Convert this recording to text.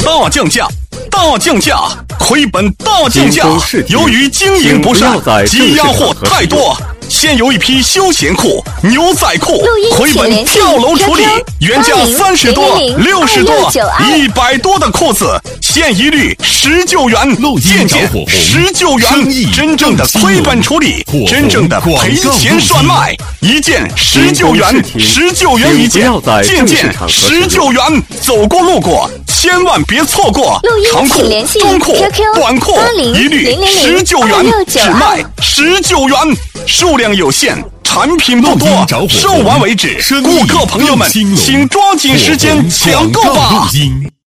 大降价！大降价！亏本大降价！由于经营不善，积压货太多，现有一批休闲裤、牛仔裤亏本跳楼处理，原价30多、60多、100多的裤子，现一律19元，件件19元，真正的亏本处理，真正的赔钱涮卖，一件19元，19元一件，件件19元，走过路过千万别错过，长裤、中裤、短裤一律19元，只卖19元，数量有限，产品不多，售完为止。顾客朋友们，请抓紧时间抢购吧。